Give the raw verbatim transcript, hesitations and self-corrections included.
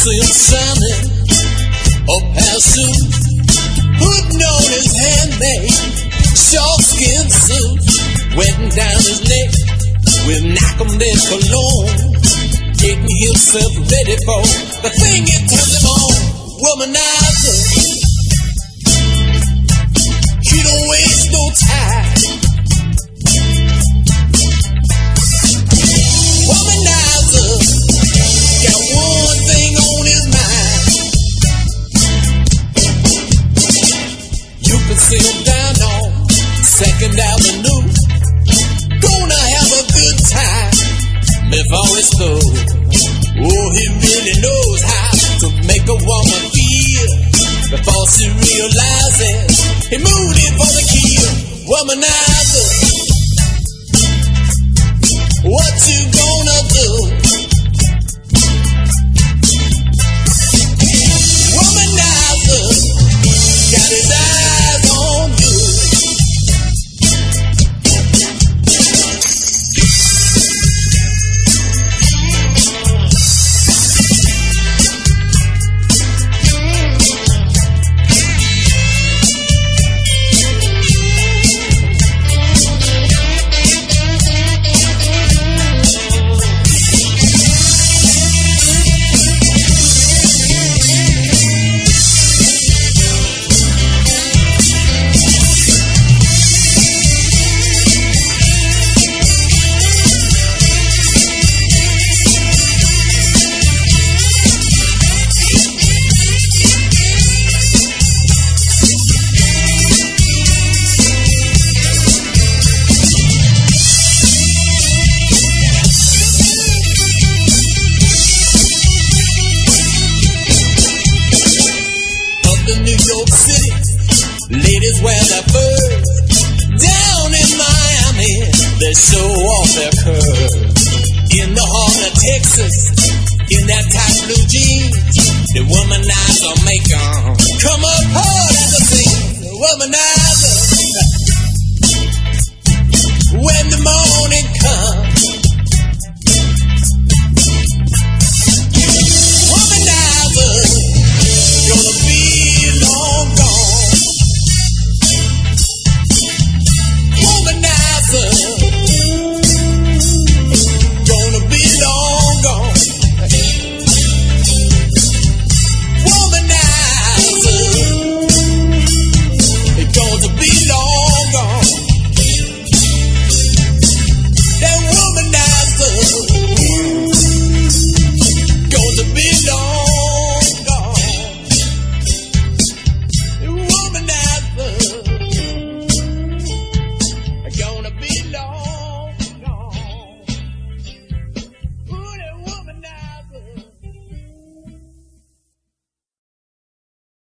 see him shining up her suit, putting on his handmade short skin suit, wetting down his neck with Nack'em-Dead cologne, getting himself ready for the thing it turns him on. Womanizer, he don't waste no time. Womanizer got one thing on his mind. You can see him down on Second Avenue, gonna have a good time before it's through. Oh, he really knows how to make a woman feel before she realizes he moved in for the kill. Womanizer, what you gonna do? Womanizer got his eyes on you. Ladies wear their furs. Down in Miami, they show off their curves. In the heart of Texas, in that tight blue jeans, the womanizer make 'em come up hard at the scene. The womanizer